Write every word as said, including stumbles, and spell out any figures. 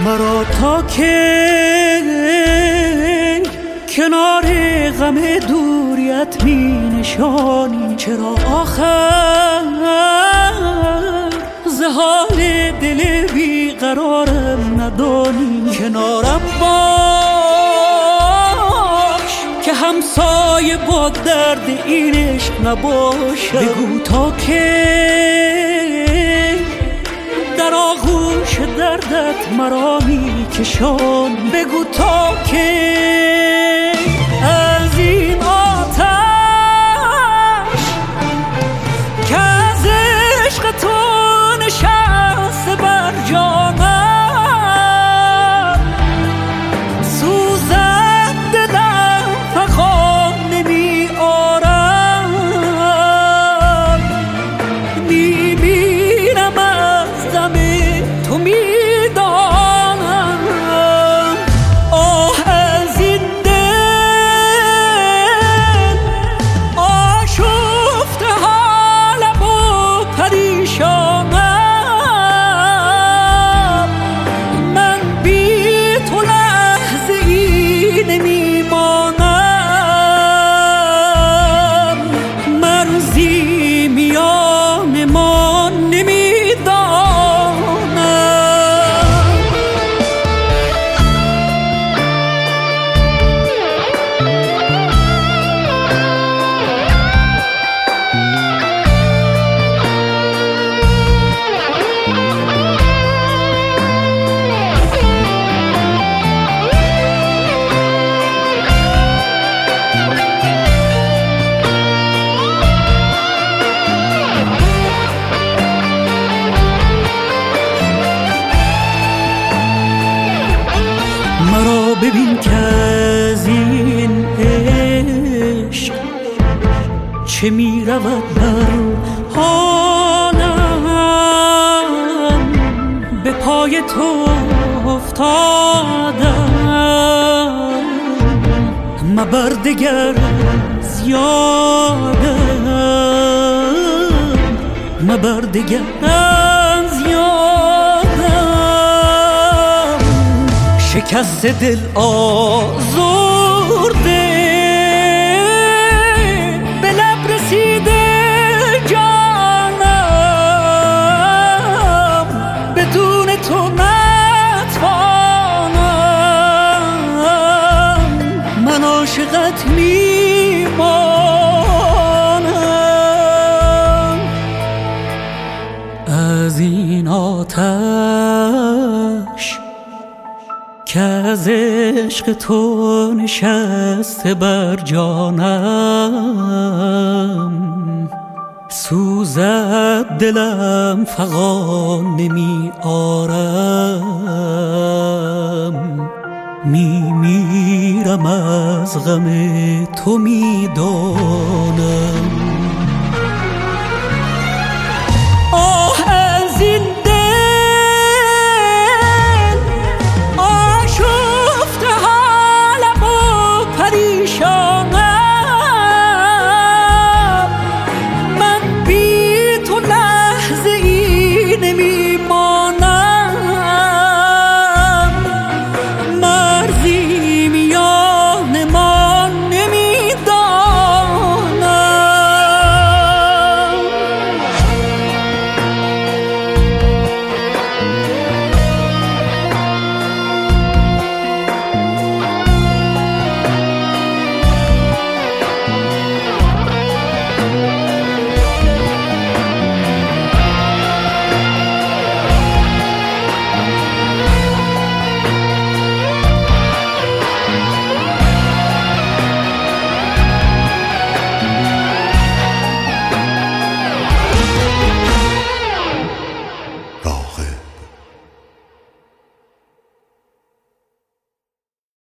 مرا تا که کنار غم دوریت می نشانی، چرا آخر ز حال دل بیقرارم ندانی؟ کنارم باش که همسایه با درد این عشق نباشم. بگو تا که در آغوش دردت مرا می کشان، بگو تا که از این آتش که از عشق تو نشسته بر جانم، سوزد دلم فغان نمی آرم، می میرم از دم تو می دانم. آه از این دل آشفته حالم و پریشانم، من بی تو لحظه ای نمی مانم، مرزی میان ما نمی مرا ببین که از این عشق چه می رود بر حالم، به پای تو افتادم، مبر دگر از یادم، مبر دگر از یادم. شکست دل آزرده به لب رسیده جانم، بدون تو نتوانم، من عاشقت میمانم. از این آتش که از عشق تو نشسته بر جانم، سوزد دلم فغان نمی آرم، می میرم از غم تو می دانم.